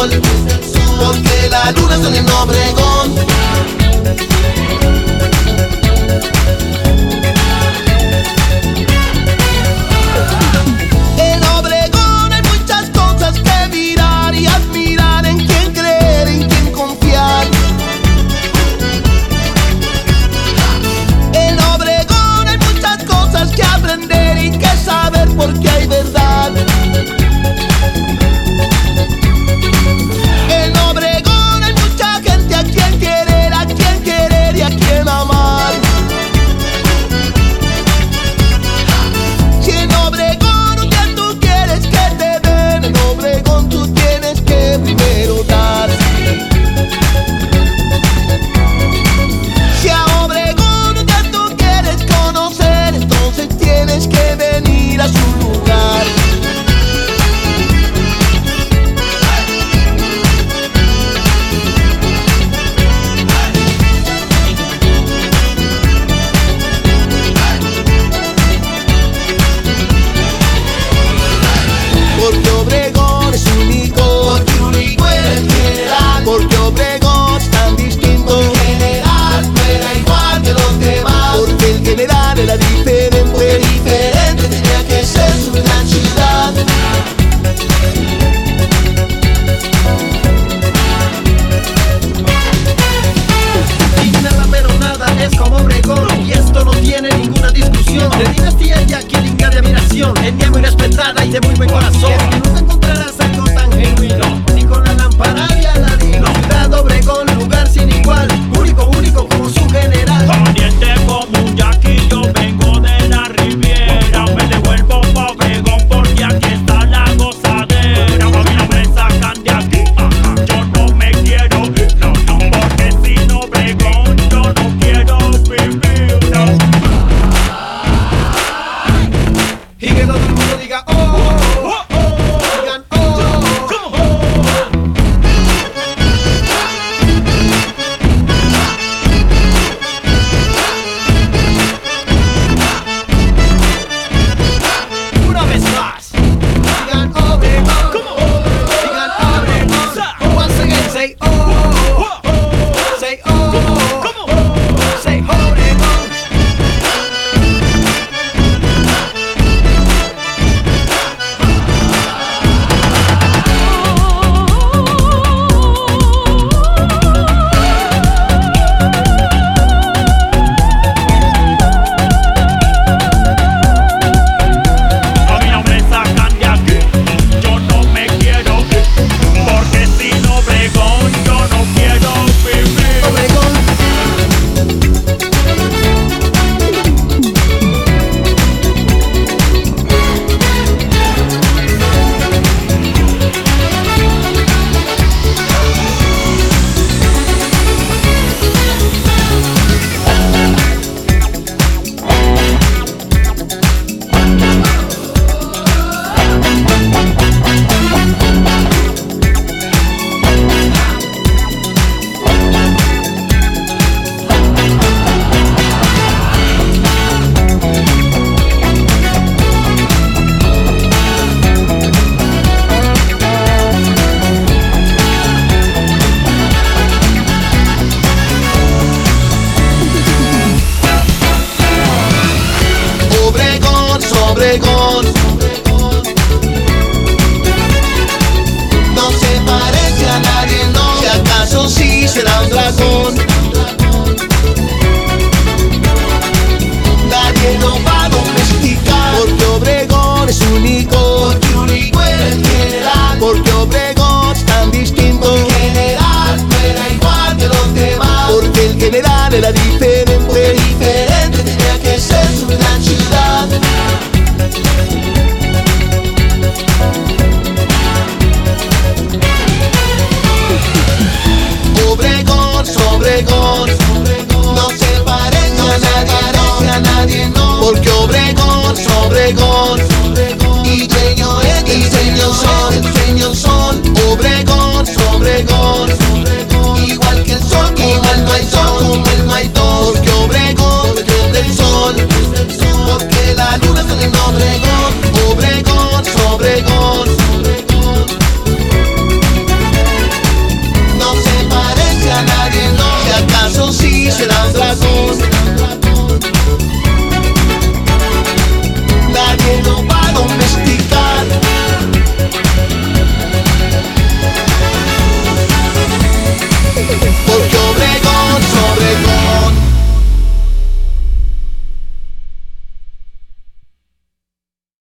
sol, porque la luna está en Obregón. En Obregón hay muchas cosas que mirar y admirar, en quién creer, en quién confiar. En Obregón hay muchas cosas que aprender y que saber, porque hay verdad. En Obregón hay mucha gente a quien querer y a quien amar. Si en Obregón un día tú quieres que te den, en Obregón tú tienes que primero dar. Si a Obregón un día tú quieres conocer, entonces tienes que venir a su lugar. Porque Obregón es único, porque único era el general, porque Obregón es tan distinto. El general no era igual que los demás, porque el general era diferente, diferente tenía que ser su gran ciudad. Y nada, pero nada es como Obregón, y esto no tiene ninguna discusión. De dinastía y aquí digna de admiración, etnia muy respetada y de muy buen corazón. Y nunca encontrarás algo tan genuino, ni con la lámpara de Aladino. Ciudad Obregón, lugar sin igual, único, único como su general. Valiente como un yaqui, yo vengo de la Riviera. Me devuelvo pa' Obregón porque aquí está la gozadera. A mí no me sacan de aquí, yo no me quiero ir, no, no. Porque sin Obregón yo no quiero vivir, no. Y que todo el mundo diga oh, oh, oh, digan oh, oh, oh. Una vez más, digan Obregón, digan Obregón. Once again, say oh, say oh, say Obregón. A mí no me sacan de aquí, yo no me quiero ir. Porque sin Obregón yo no quiero vivir. Obregón. Obregón, Obregón, no se parece a nadie, no. Si acaso sí será un dragón, nadie lo va a domesticar. Porque Obregón es único, porque único era el general, porque Obregón es tan distinto. El general no era igual que los demás, porque el general era diferente, diferente tenía que ser su gran ciudad. corazón.